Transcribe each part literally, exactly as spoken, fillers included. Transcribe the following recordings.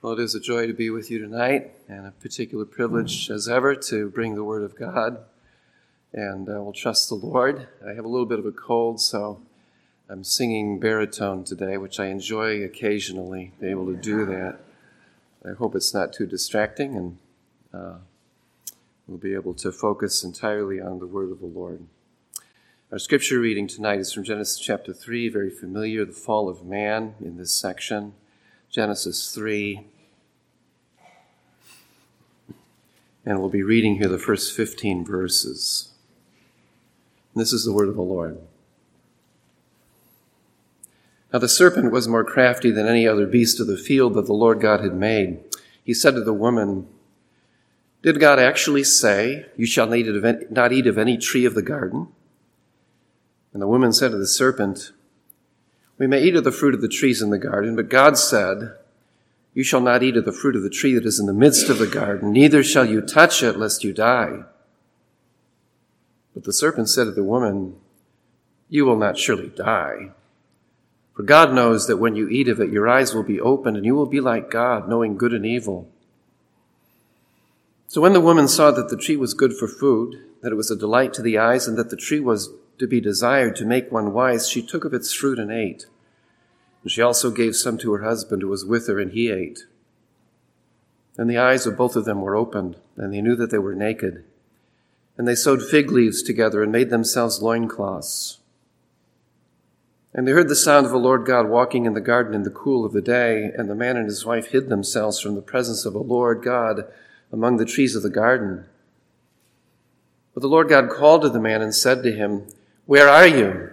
Well, it is a joy to be with you tonight, and a particular privilege as ever to bring the Word of God, and uh, we'll trust the Lord. I have a little bit of a cold, so I'm singing baritone today, which I enjoy occasionally, be able to do that. I hope it's not too distracting, and uh, we'll be able to focus entirely on the Word of the Lord. Our scripture reading tonight is from Genesis chapter three, very familiar, the fall of man in this section. Genesis three, and we'll be reading here the first fifteen verses. And this is the word of the Lord. Now the serpent was more crafty than any other beast of the field that the Lord God had made. He said to the woman, "Did God actually say, 'You shall not eat of any tree of the garden'?" And the woman said to the serpent, "We may eat of the fruit of the trees in the garden, but God said, 'You shall not eat of the fruit of the tree that is in the midst of the garden, neither shall you touch it, lest you die.' But the serpent said to the woman, 'You will not surely die. For God knows that when you eat of it, your eyes will be opened, and you will be like God, knowing good and evil.' So when the woman saw that the tree was good for food, that it was a delight to the eyes, and that the tree was to be desired to make one wise, she took of its fruit and ate. And she also gave some to her husband who was with her, and he ate. And the eyes of both of them were opened, and they knew that they were naked. And they sewed fig leaves together and made themselves loincloths. And they heard the sound of the Lord God walking in the garden in the cool of the day, and the man and his wife hid themselves from the presence of the Lord God among the trees of the garden. But the Lord God called to the man and said to him, 'Where are you?'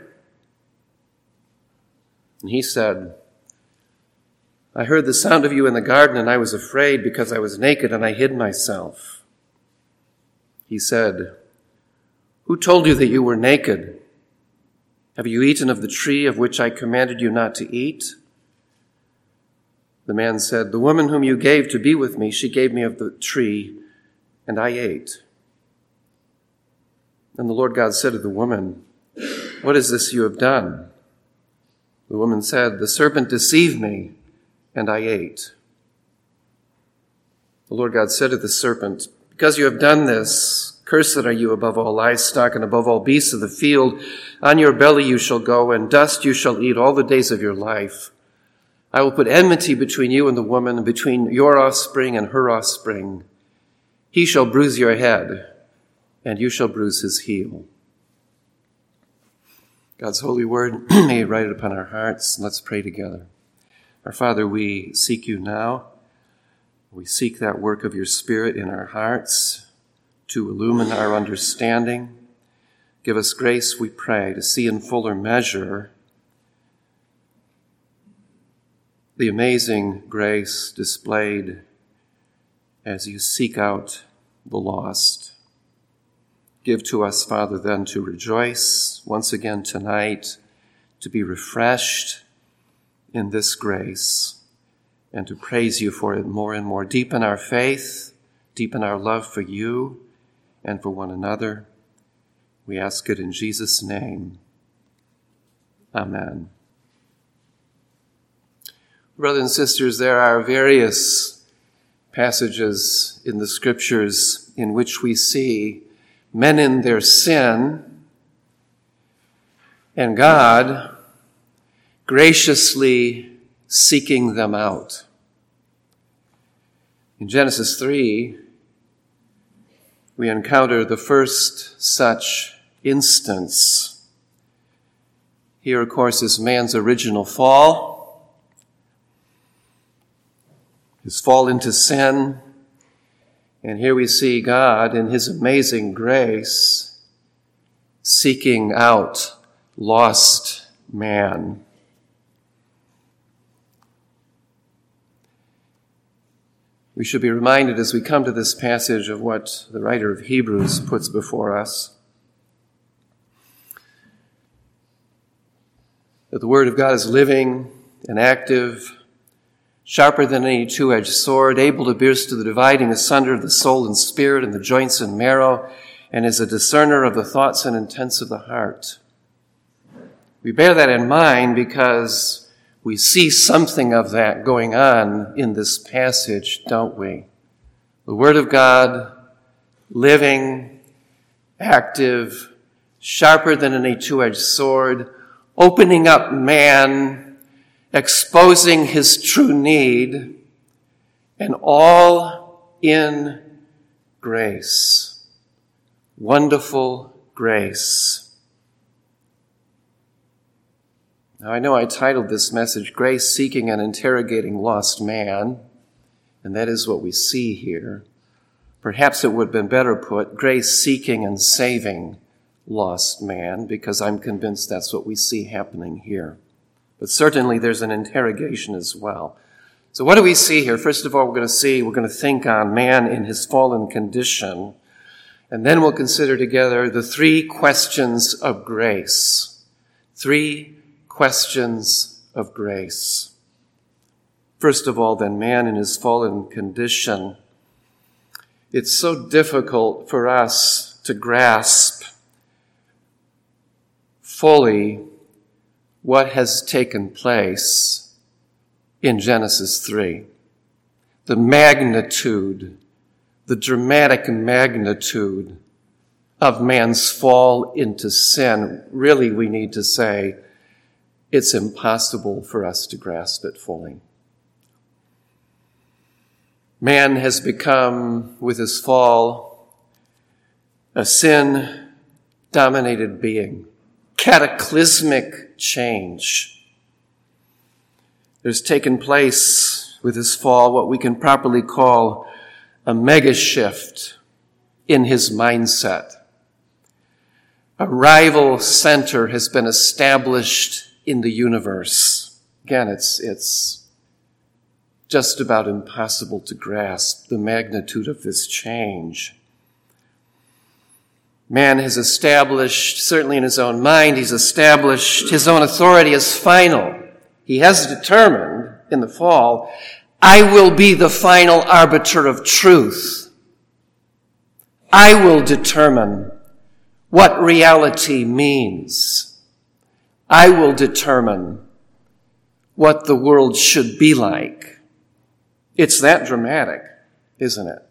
And he said, 'I heard the sound of you in the garden, and I was afraid because I was naked and I hid myself.' He said, 'Who told you that you were naked? Have you eaten of the tree of which I commanded you not to eat?' The man said, 'The woman whom you gave to be with me, she gave me of the tree, and I ate.' And the Lord God said to the woman, 'What is this you have done?' The woman said, 'The serpent deceived me, and I ate.' The Lord God said to the serpent, 'Because you have done this, cursed are you above all livestock and above all beasts of the field. On your belly you shall go, and dust you shall eat all the days of your life. I will put enmity between you and the woman, and between your offspring and her offspring. He shall bruise your head, and you shall bruise his heel.'" God's holy word, may write it upon our hearts. Let's pray together. Our Father, we seek you now. We seek that work of your Spirit in our hearts to illumine our understanding. Give us grace, we pray, to see in fuller measure the amazing grace displayed as you seek out the lost. Give to us, Father, then to rejoice once again tonight, to be refreshed in this grace, and to praise you for it more and more. Deepen our faith, deepen our love for you and for one another. We ask it in Jesus' name. Amen. Brothers and sisters, there are various passages in the scriptures in which we see men in their sin, and God graciously seeking them out. In Genesis three, we encounter the first such instance. Here, of course, is man's original fall, his fall into sin. And here we see God in his amazing grace seeking out lost man. We should be reminded as we come to this passage of what the writer of Hebrews puts before us, that the Word of God is living and active, sharper than any two-edged sword, able to pierce to the dividing asunder of the soul and spirit and the joints and marrow, and is a discerner of the thoughts and intents of the heart. We bear that in mind because We see something of that going on in this passage, don't we? The Word of God, living, active, sharper than any two-edged sword, opening up man, exposing his true need, and all in grace. Wonderful grace. Now, I know I titled this message, Grace Seeking and Interrogating Lost Man, and that is what we see here. Perhaps it would have been better put, Grace Seeking and Saving Lost Man, because I'm convinced that's what we see happening here. But certainly there's an interrogation as well. So what do we see here? First of all, we're going to see, we're going to think on man in his fallen condition, and then we'll consider together the three questions of grace. Three questions of grace. First of all, then, man in his fallen condition. It's so difficult for us to grasp fully what has taken place in Genesis three. The magnitude, the dramatic magnitude of man's fall into sin. Really, we need to say, it's impossible for us to grasp it fully. Man has become, with his fall, a sin-dominated being. Cataclysmic change. There's taken place with his fall what we can properly call a mega shift in his mindset. A rival center has been established in the universe. Again, it's, it's just about impossible to grasp the magnitude of this change. Man has established, certainly in his own mind, he's established his own authority as final. He has determined in the fall, I will be the final arbiter of truth. I will determine what reality means. I will determine what the world should be like. It's that dramatic, isn't it?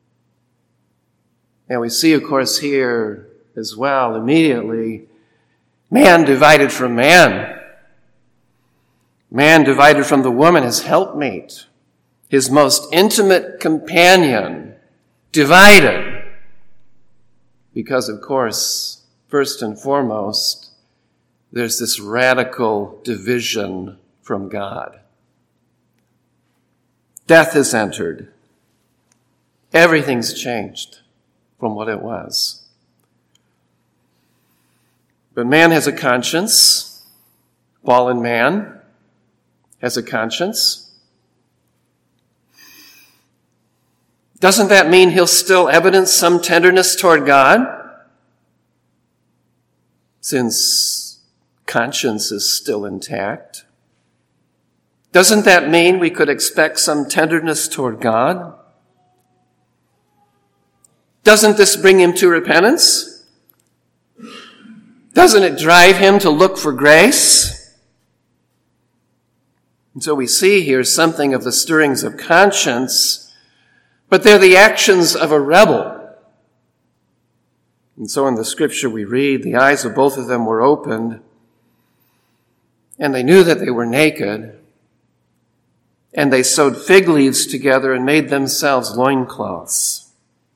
And we see, of course, here as well, immediately, man divided from man. Man divided from the woman, his helpmate, his most intimate companion, divided. Because, of course, first and foremost, there's this radical division from God. Death has entered. Everything's changed from what it was. But man has a conscience. Fallen man has a conscience. Doesn't that mean he'll still evidence some tenderness toward God? Since conscience is still intact. Doesn't that mean we could expect some tenderness toward God? Doesn't this bring him to repentance? Doesn't it drive him to look for grace? And so we see here something of the stirrings of conscience, but they're the actions of a rebel. And so in the scripture we read, the eyes of both of them were opened, and they knew that they were naked, and they sewed fig leaves together and made themselves loincloths.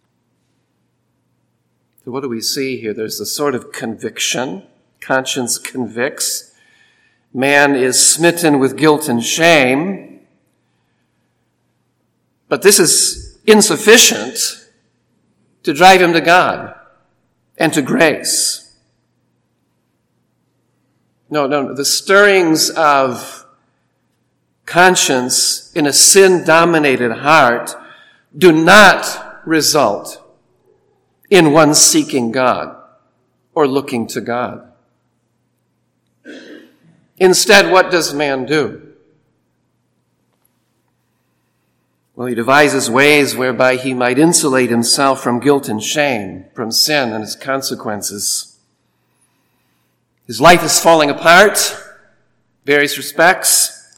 So what do we see here? There's a sort of conviction. Conscience convicts. Man is smitten with guilt and shame. But this is insufficient to drive him to God and to grace. No, no, the stirrings of conscience in a sin-dominated heart do not result in one seeking God or looking to God. Instead, what does man do? Well, he devises ways whereby he might insulate himself from guilt and shame, from sin and its consequences. His life is falling apart, various respects.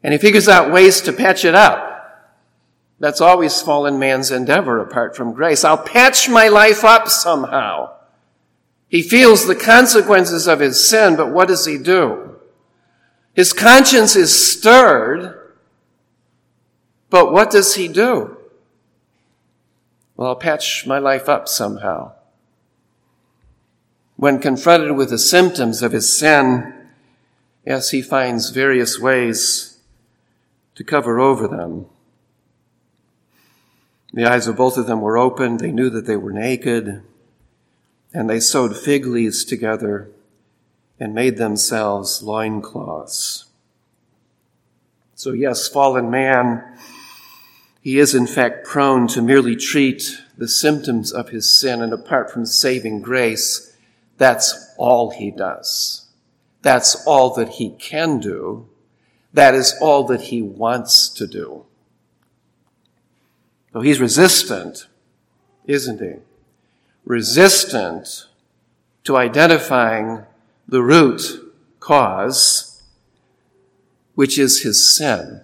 And he figures out ways to patch it up. That's always fallen man's endeavor apart from grace. I'll patch my life up somehow. He feels the consequences of his sin, but what does he do? His conscience is stirred, but what does he do? Well, I'll patch my life up somehow. When confronted with the symptoms of his sin, yes, he finds various ways to cover over them. The eyes of both of them were opened. They knew that they were naked. And they sewed fig leaves together and made themselves loincloths. So yes, fallen man, he is in fact prone to merely treat the symptoms of his sin, and apart from saving grace, that's all he does. That's all that he can do. That is all that he wants to do. So he's resistant, isn't he? Resistant to identifying the root cause, which is his sin.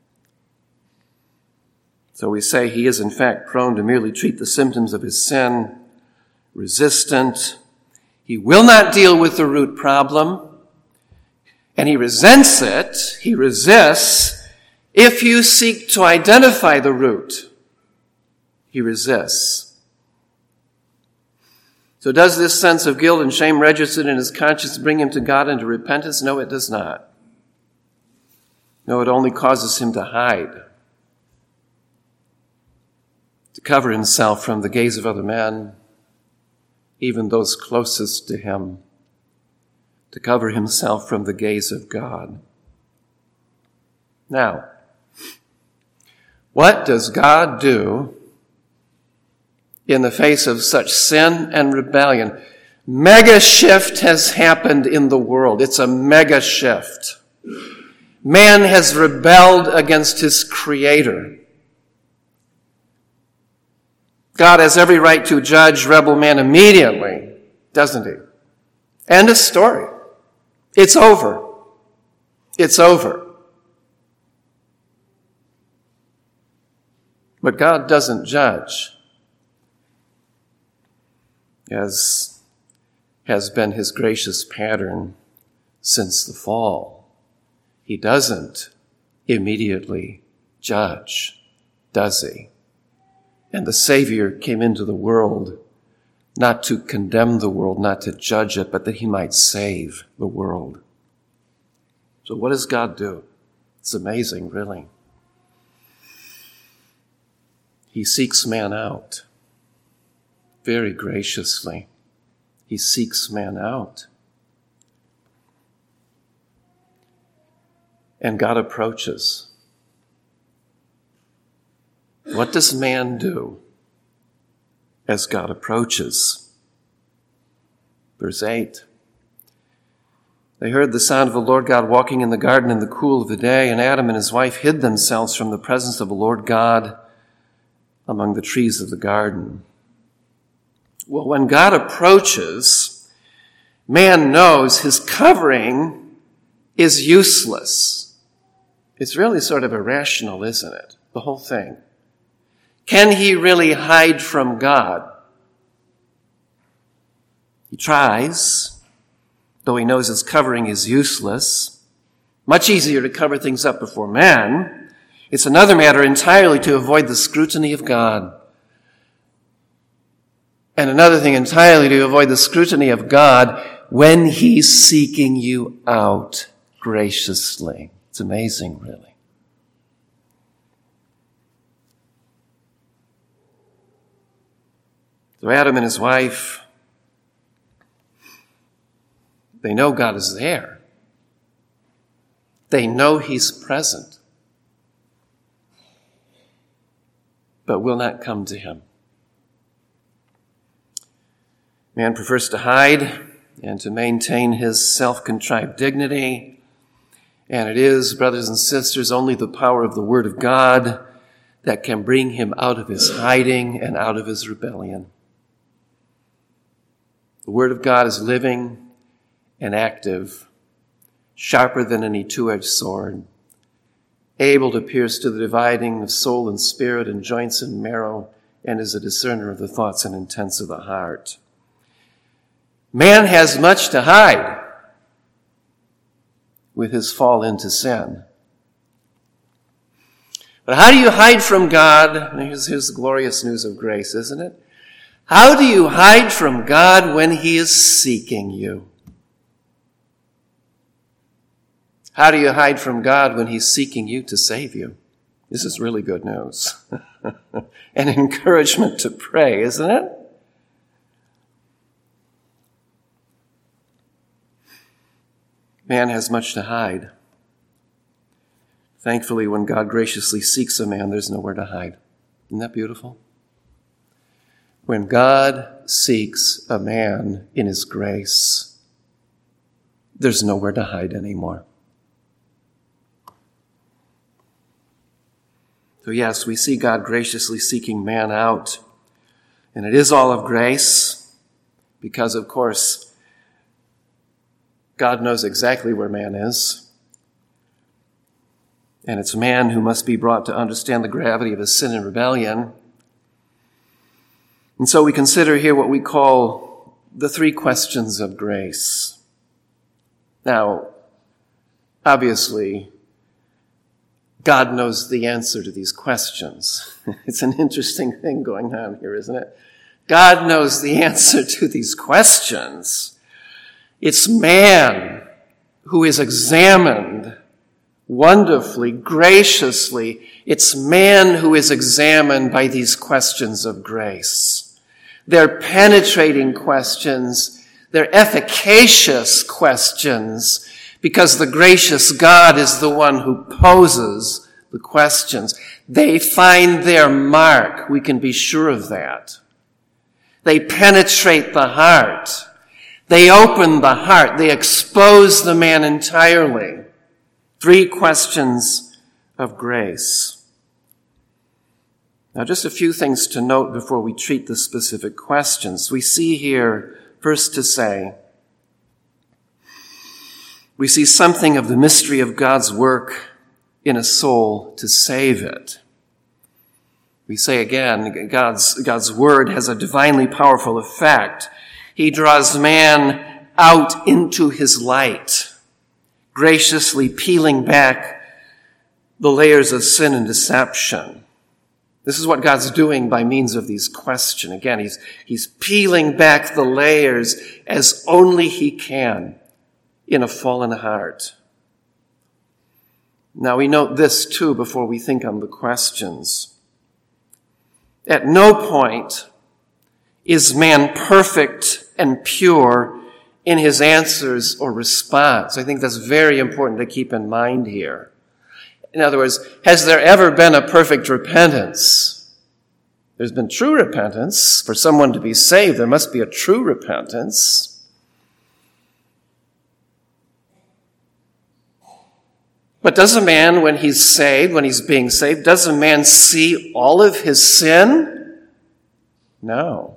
So we say he is in fact prone to merely treat the symptoms of his sin, resistant. He will not deal with the root problem, and he resents it, he resists. If you seek to identify the root, he resists. So does this sense of guilt and shame registered in his conscience bring him to God and to repentance? No, it does not. No, it only causes him to hide, to cover himself from the gaze of other men, even those closest to him, to cover himself from the gaze of God. Now, what does God do in the face of such sin and rebellion? Mega shift has happened in the world. It's a mega shift. Man has rebelled against his Creator. God has every right to judge rebel man immediately, doesn't he? End of story. It's over. It's over. But God doesn't judge, as has been his gracious pattern since the fall. He doesn't immediately judge, does he? And the Savior came into the world not to condemn the world, not to judge it, but that he might save the world. So what does God do? It's amazing, really. He seeks man out. Very graciously, he seeks man out. And God approaches. What does man do as God approaches? Verse eight. They heard the sound of the Lord God walking in the garden in the cool of the day, and Adam and his wife hid themselves from the presence of the Lord God among the trees of the garden. Well, when God approaches, man knows his covering is useless. It's really sort of irrational, isn't it? The whole thing. Can he really hide from God? He tries, though he knows his covering is useless. Much easier to cover things up before man. It's another matter entirely to avoid the scrutiny of God. And another thing entirely to avoid the scrutiny of God when he's seeking you out graciously. It's amazing, really. So Adam and his wife, they know God is there. They know he's present, but will not come to him. Man prefers to hide and to maintain his self-contrived dignity. And it is, brothers and sisters, only the power of the Word of God that can bring him out of his hiding and out of his rebellion. The Word of God is living and active, sharper than any two-edged sword, able to pierce to the dividing of soul and spirit and joints and marrow, and is a discerner of the thoughts and intents of the heart. Man has much to hide with his fall into sin. But how do you hide from God? Here's, here's the glorious news of grace, isn't it? How do you hide from God when he is seeking you? How do you hide from God when he's seeking you to save you? This is really good news. An encouragement to pray, isn't it? Man has much to hide. Thankfully, when God graciously seeks a man, there's nowhere to hide. Isn't that beautiful? When God seeks a man in his grace, there's nowhere to hide anymore. So yes, we see God graciously seeking man out. And it is all of grace because, of course, God knows exactly where man is. And it's man who must be brought to understand the gravity of his sin and rebellion. And so we consider here what we call the three questions of grace. Now, obviously, God knows the answer to these questions. It's an interesting thing going on here, isn't it? God knows the answer to these questions. It's man who is examined wonderfully, graciously. It's man who is examined by these questions of grace. They're penetrating questions. They're efficacious questions because the gracious God is the one who poses the questions. They find their mark. We can be sure of that. They penetrate the heart. They open the heart. They expose the man entirely. Three questions of grace. Now, just a few things to note before we treat the specific questions. We see here, first to say, we see something of the mystery of God's work in a soul to save it. We say again, God's, God's word has a divinely powerful effect. He draws man out into his light, graciously peeling back the layers of sin and deception. This is what God's doing by means of these questions. Again, he's, he's peeling back the layers as only he can in a fallen heart. Now we note this too before we think on the questions. At no point is man perfect and pure in his answers or response. I think that's very important to keep in mind here. In other words, has there ever been a perfect repentance? There's been true repentance. For someone to be saved, there must be a true repentance. But does a man, when he's saved, when he's being saved, does a man see all of his sin? No.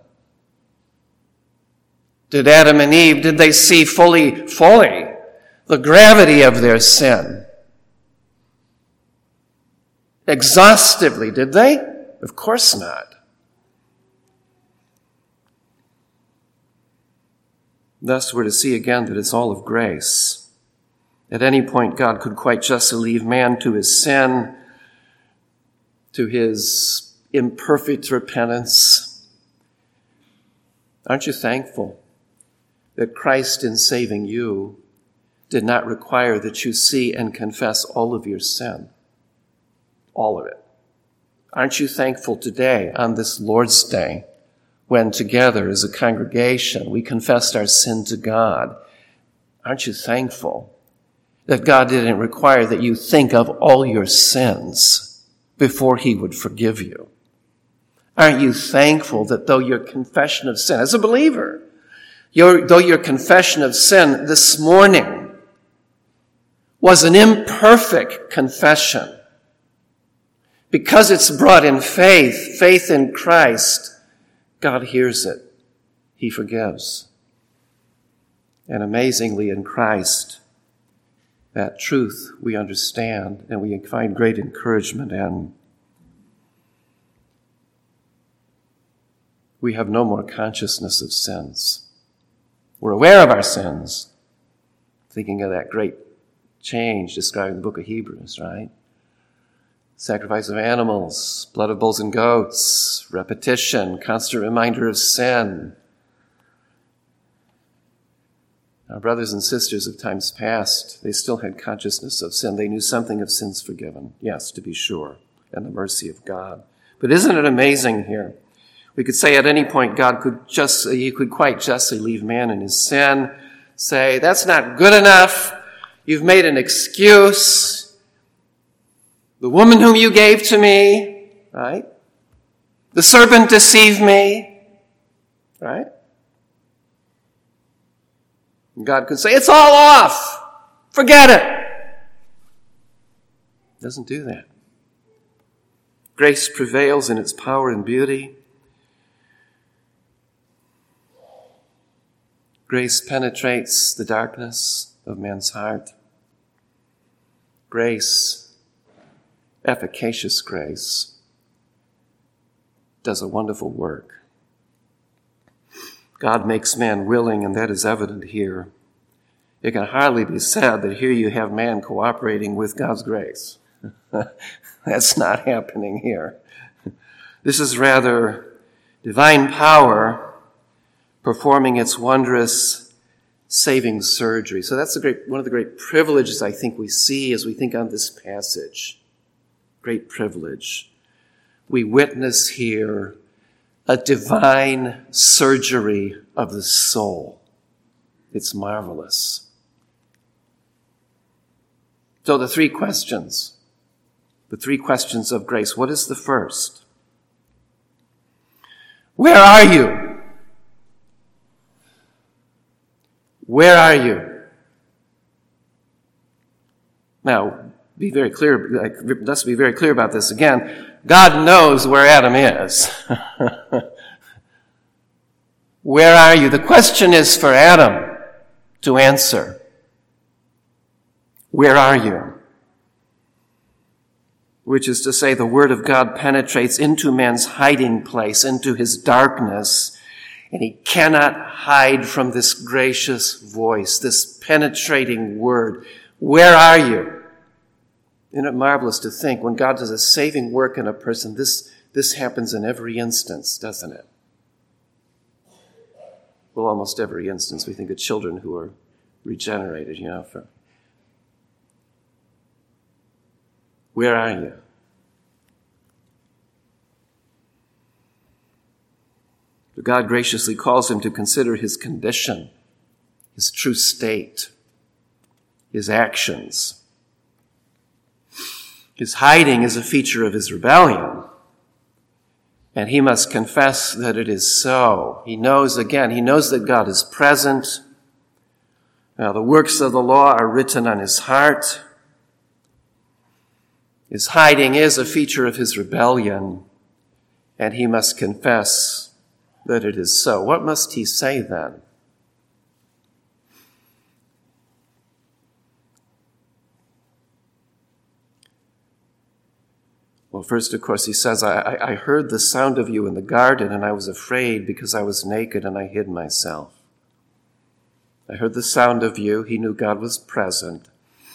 Did Adam and Eve, did they see fully, fully the gravity of their sin? Exhaustively, did they? Of course not. Thus, we're to see again that it's all of grace. At any point, God could quite justly leave man to his sin, to his imperfect repentance. Aren't you thankful that Christ, in saving you, did not require that you see and confess all of your sin? All of it. Aren't you thankful today, on this Lord's Day, when together as a congregation we confessed our sin to God? Aren't you thankful that God didn't require that you think of all your sins before he would forgive you? Aren't you thankful that though your confession of sin, as a believer, your, though your confession of sin this morning was an imperfect confession, because it's brought in faith, faith in Christ, God hears it. He forgives. And amazingly in Christ, That truth we understand and we find great encouragement in. We have no more consciousness of sins. We're aware of our sins. Thinking of that great change described in the book of Hebrews, right? Sacrifice of animals, blood of bulls and goats, repetition, constant reminder of sin. Our brothers and sisters of times past, they still had consciousness of sin. They knew something of sins forgiven, yes, to be sure, and the mercy of God. But isn't it amazing here? We could say at any point God could just, he could quite justly leave man in his sin, say, that's not good enough. You've made an excuse. The woman whom you gave to me, right? The serpent deceived me, right? And God could say, it's all off. Forget it. Doesn't do that. Grace prevails in its power and beauty. Grace penetrates the darkness of man's heart. Grace, efficacious grace, does a wonderful work. God makes man willing, and that is evident here. It can hardly be said that here you have man cooperating with God's grace. That's not happening here. This is rather divine power performing its wondrous saving surgery. So that's a great, one of the great privileges I think we see as we think on this passage. Great privilege. We witness here a divine surgery of the soul. It's marvelous. So the three questions, the three questions of grace. What is the first? Where are you? Where are you? Now, be very clear, let's be very clear about this again. God knows where Adam is. Where are you? The question is for Adam to answer. Where are you? Which is to say, the word of God penetrates into man's hiding place, into his darkness, and he cannot hide from this gracious voice, this penetrating word. Where are you? Isn't it marvelous to think when God does a saving work in a person, this, this happens in every instance, doesn't it? Well, almost every instance. We think of children who are regenerated, you know. For Where are you? But God graciously calls him to consider his condition, his true state, his actions. His hiding is a feature of his rebellion. And he must confess that it is so. He knows, again, he knows that God is present. Now, the works of the law are written on his heart. His hiding is a feature of his rebellion. And he must confess that it is so. What must he say then? Well, first, of course, he says, I, I heard the sound of you in the garden, and I was afraid because I was naked and I hid myself. I heard the sound of you. He knew God was present.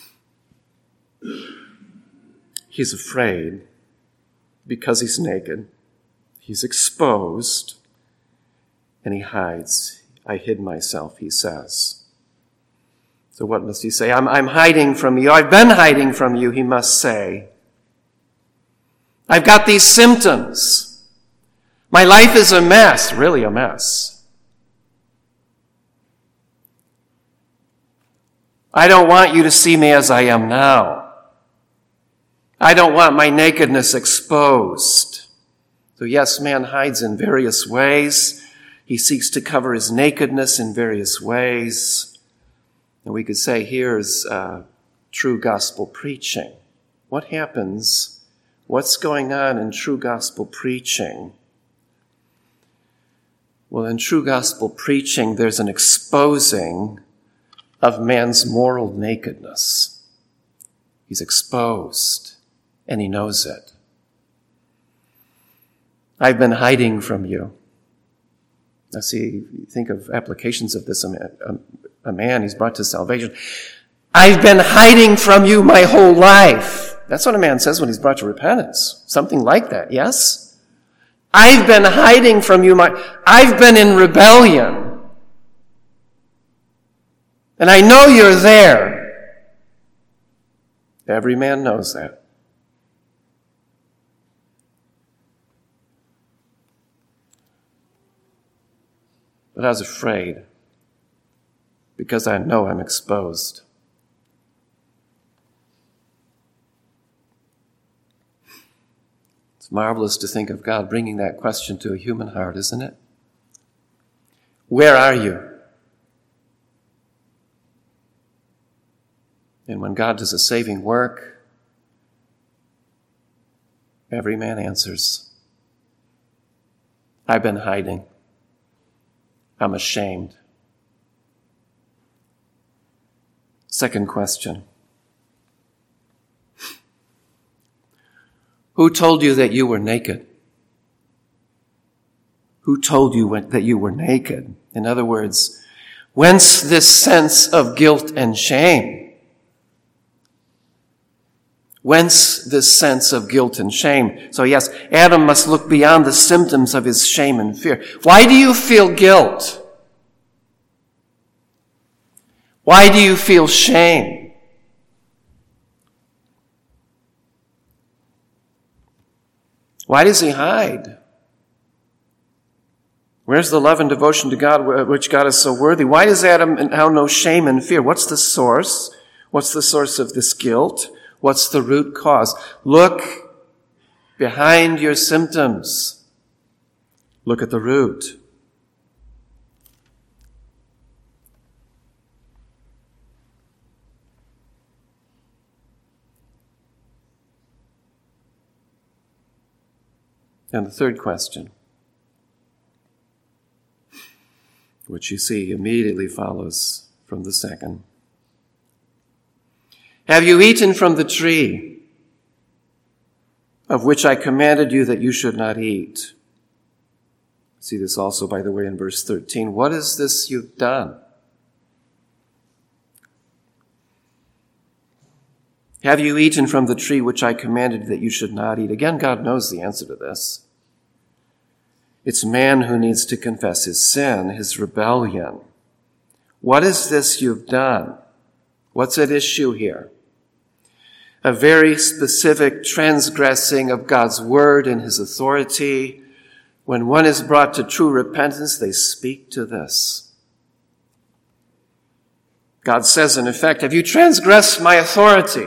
He's afraid because he's naked. He's exposed, and he hides. I hid myself, he says. So what must he say? I'm, I'm hiding from you. I've been hiding from you, he must say. I've got these symptoms. My life is a mess, really a mess. I don't want you to see me as I am now. I don't want my nakedness exposed. So yes, man hides in various ways. He seeks to cover his nakedness in various ways. And we could say here's uh, true gospel preaching. What happens? What's going on in true gospel preaching? Well, in true gospel preaching, there's an exposing of man's moral nakedness. He's exposed, and he knows it. I've been hiding from you. Now see, think of applications of this. A man, a, a man, he's brought to salvation. I've been hiding from you my whole life. That's what a man says when he's brought to repentance. Something like that, yes? I've been hiding from you my, I've been in rebellion. And I know you're there. Every man knows that. But I was afraid because I know I'm exposed. It's marvelous to think of God bringing that question to a human heart, isn't it? Where are you? And when God does a saving work, every man answers, I've been hiding. I'm ashamed. Second question. Who told you that you were naked? Who told you that you were naked? In other words, whence this sense of guilt and shame? Whence this sense of guilt and shame? So yes, Adam must look beyond the symptoms of his shame and fear. Why do you feel guilt? Why do you feel shame? Why does he hide? Where's the love and devotion to God which God is so worthy? Why does Adam now know shame and fear? What's the source? What's the source of this guilt? What's the root cause? Look behind your symptoms. Look at the root. And the third question, which you see immediately follows from the second. Have you eaten from the tree of which I commanded you that you should not eat? See this also, by the way, in verse thirteen. What is this you've done? Have you eaten from the tree which I commanded that you should not eat? Again, God knows the answer to this. It's man who needs to confess his sin, his rebellion. What is this you've done? What's at issue here? A very specific transgressing of God's word and his authority. When one is brought to true repentance, they speak to this. God says, in effect, have you transgressed my authority?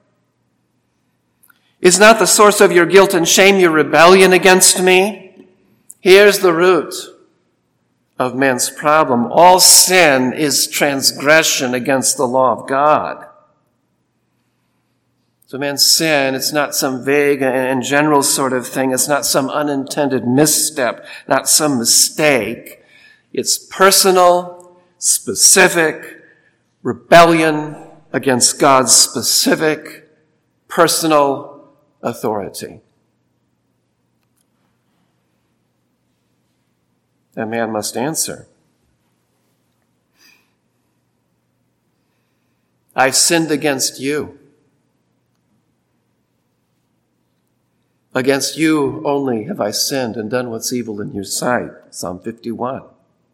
Is not the source of your guilt and shame your rebellion against me? Here's the root of man's problem. All sin is transgression against the law of God. So man's sin, it's not some vague and general sort of thing. It's not some unintended misstep, not some mistake. It's personal, specific rebellion against God's specific, personal authority. A man must answer. I've sinned against you. Against you only have I sinned and done what's evil in your sight. Psalm fifty-one.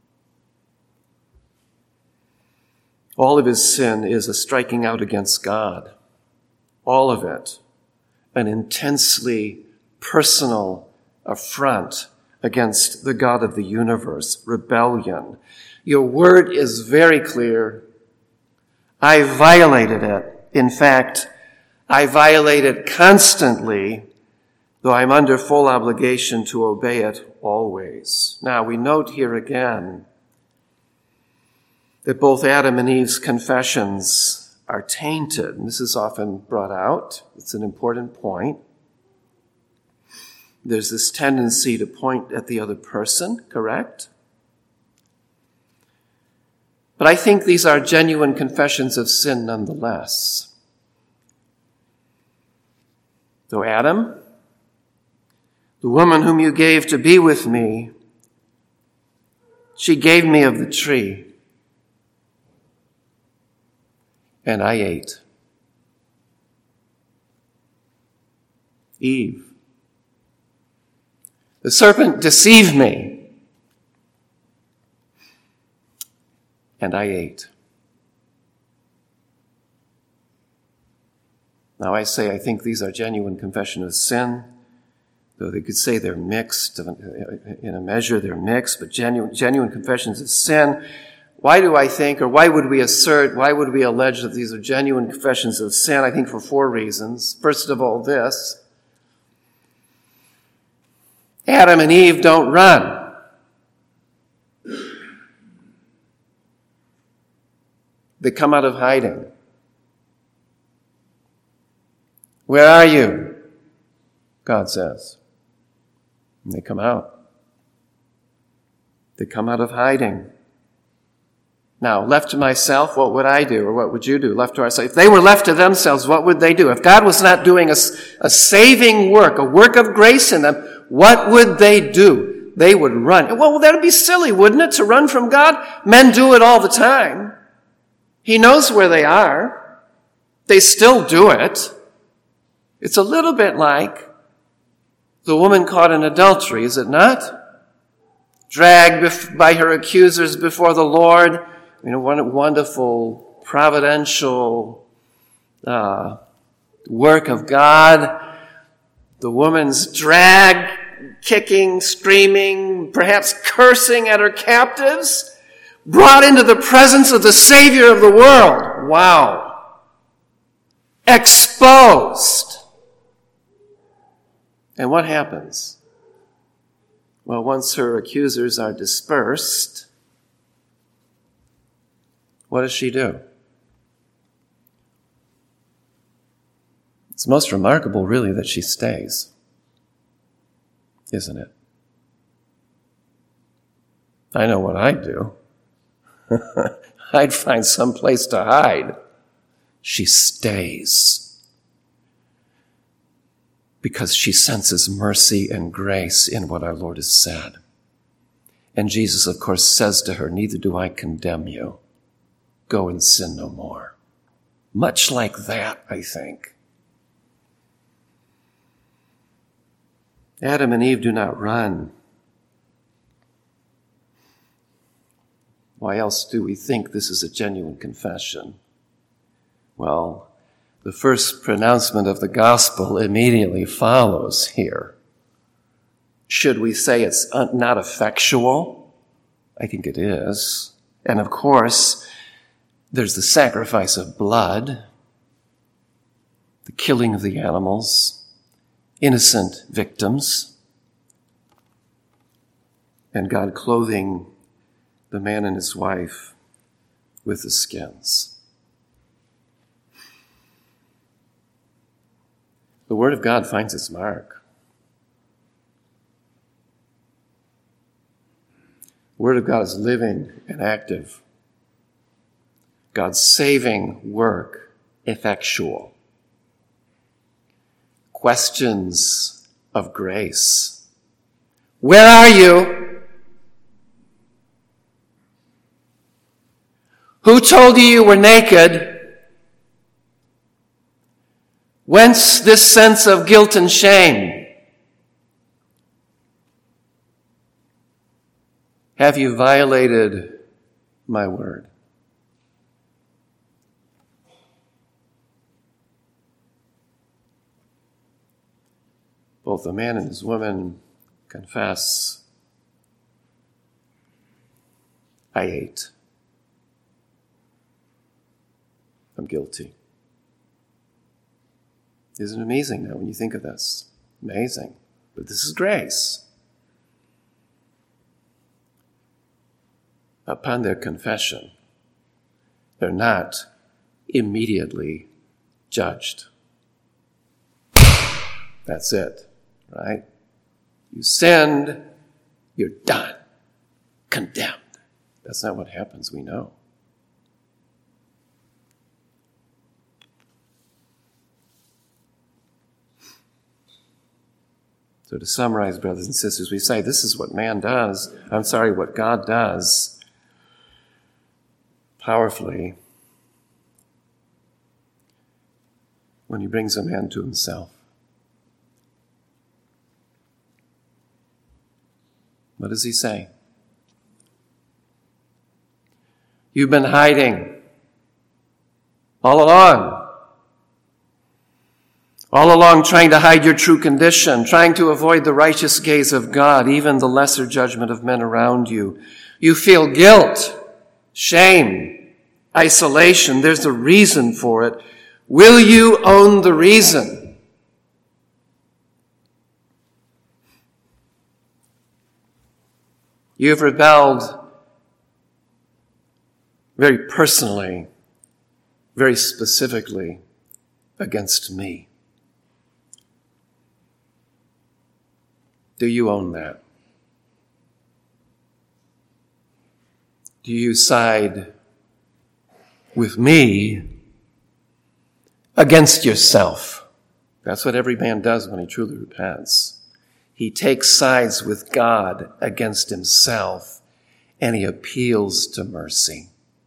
All of his sin is a striking out against God. All of it. An intensely personal affront against the God of the universe. Rebellion. Your word is very clear. I violated it. In fact, I violate it constantly, though I'm under full obligation to obey it always. Now, we note here again that both Adam and Eve's confessions are tainted. And this is often brought out. It's an important point. There's this tendency to point at the other person, correct? But I think these are genuine confessions of sin nonetheless. So Adam, the woman whom you gave to be with me, she gave me of the tree, and I ate. Eve, the serpent deceived me, and I ate. Now I say I think these are genuine confession of sin, though they could say they're mixed. In a measure, they're mixed, but genuine, genuine confessions of sin. Why do I think, or why would we assert, why would we allege that these are genuine confessions of sin? I think for four reasons. First of all, this. Adam and Eve don't run. They come out of hiding. Where are you? God says. And they come out. They come out of hiding. Now, left to myself, what would I do? Or what would you do? Left to ourselves. If they were left to themselves, what would they do? If God was not doing a, a saving work, a work of grace in them, what would they do? They would run. Well, that would be silly, wouldn't it, to run from God? Men do it all the time. He knows where they are. They still do it. It's a little bit like the woman caught in adultery, is it not? Dragged by her accusers before the Lord. You know, one wonderful, providential uh, work of God. The woman's dragged, kicking, screaming, perhaps cursing at her captives, brought into the presence of the Savior of the world. Wow. Exposed. And what happens? Well, once her accusers are dispersed, what does she do? It's most remarkable, really, that she stays, isn't it? I know what I'd do. I'd find some place to hide. She stays because she senses mercy and grace in what our Lord has said. And Jesus, of course, says to her, "Neither do I condemn you. Go and sin no more." Much like that, I think. Adam and Eve do not run. Why else do we think this is a genuine confession? Well, the first pronouncement of the gospel immediately follows here. Should we say it's not effectual? I think it is. And of course, there's the sacrifice of blood, the killing of the animals, innocent victims, and God clothing the man and his wife with the skins. The Word of God finds its mark. The Word of God is living and active. God's saving work effectual. Questions of grace. Where are you? Who told you you were naked? Whence this sense of guilt and shame? Have you violated my word? Both the man and his woman confess, I ate. I'm guilty. Isn't it amazing now when you think of this? Amazing. But this is grace. Upon their confession, they're not immediately judged. That's it, right? You sinned, you're done, condemned. That's not what happens, we know. So to summarize, brothers and sisters, we say this is what man does. I'm sorry, what God does powerfully when he brings a man to himself. What does he say? You've been hiding all along. All along trying to hide your true condition, trying to avoid the righteous gaze of God, even the lesser judgment of men around you. You feel guilt, shame, isolation. There's a reason for it. Will you own the reason? You have rebelled very personally, very specifically against me. Do you own that? Do you side with me against yourself? That's what every man does when he truly repents. He takes sides with God against himself, and he appeals to mercy.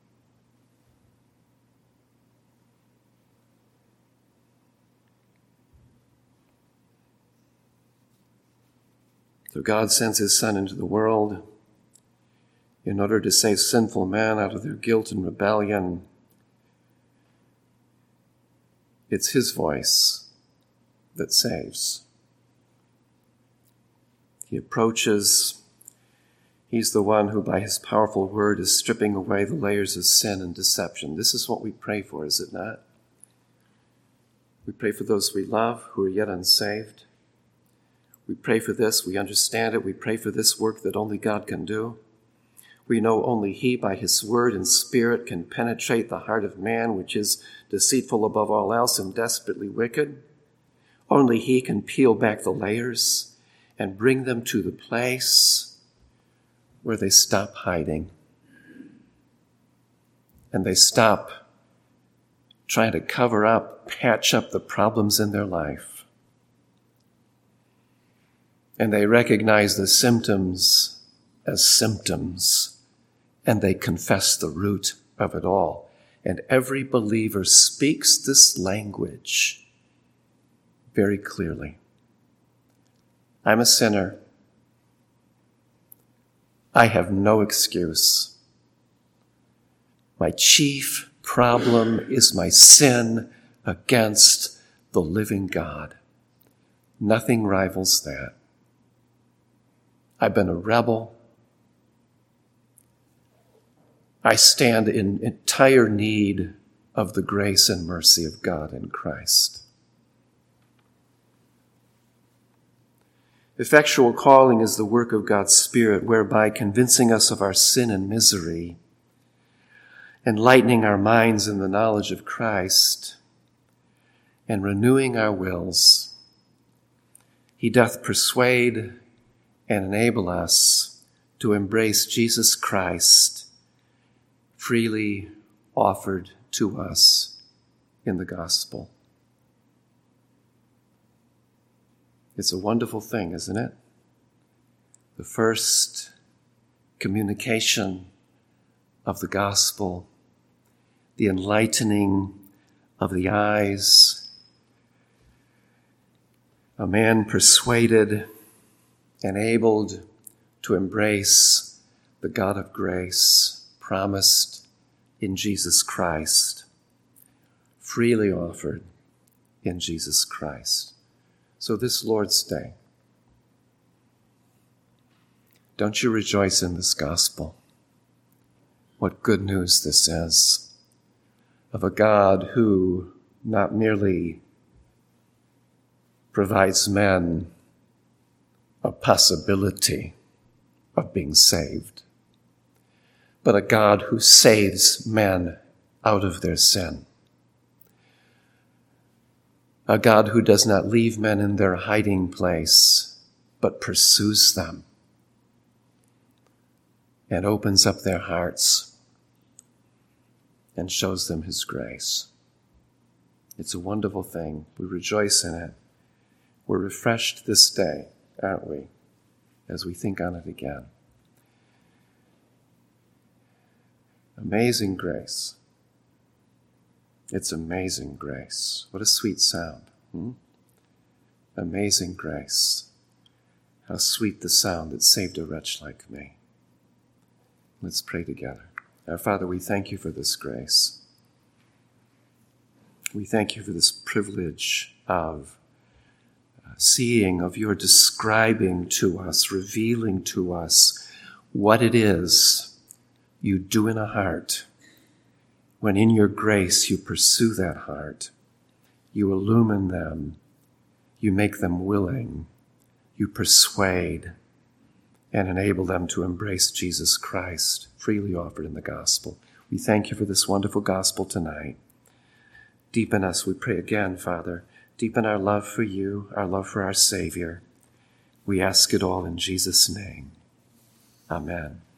So God sends his Son into the world in order to save sinful men out of their guilt and rebellion. It's his voice that saves. He approaches. He's the one who by his powerful word is stripping away the layers of sin and deception. This is what we pray for, is it not? We pray for those we love who are yet unsaved. We pray for this. We understand it. We pray for this work that only God can do. We know only he, by his word and spirit, can penetrate the heart of man, which is deceitful above all else and desperately wicked. Only he can peel back the layers and bring them to the place where they stop hiding and they stop trying to cover up, patch up the problems in their life. And they recognize the symptoms as symptoms, and they confess the root of it all. And every believer speaks this language very clearly. I'm a sinner. I have no excuse. My chief problem is my sin against the living God. Nothing rivals that. I've been a rebel. I stand in entire need of the grace and mercy of God in Christ. Effectual calling is the work of God's Spirit, whereby convincing us of our sin and misery, enlightening our minds in the knowledge of Christ, and renewing our wills, he doth persuade and enable us to embrace Jesus Christ, freely offered to us in the gospel. It's a wonderful thing, isn't it? The first communication of the gospel, the enlightening of the eyes, a man persuaded, enabled to embrace the God of grace promised in Jesus Christ, freely offered in Jesus Christ. So this Lord's Day, don't you rejoice in this gospel? What good news this is of a God who not merely provides men a possibility of being saved, but a God who saves men out of their sin. A God who does not leave men in their hiding place, but pursues them and opens up their hearts and shows them his grace. It's a wonderful thing. We rejoice in it. We're refreshed this day aren't we, as we think on it again? Amazing grace. It's amazing grace. What a sweet sound. Hmm? Amazing grace. How sweet the sound that saved a wretch like me. Let's pray together. Our Father, we thank you for this grace. We thank you for this privilege of seeing, of your describing to us, revealing to us what it is you do in a heart when in your grace you pursue that heart. You illumine them. You make them willing. You persuade and enable them to embrace Jesus Christ, freely offered in the gospel. We thank you for this wonderful gospel tonight. Deepen us, we pray again, Father. Deepen our love for you, our love for our Savior. We ask it all in Jesus' name. Amen.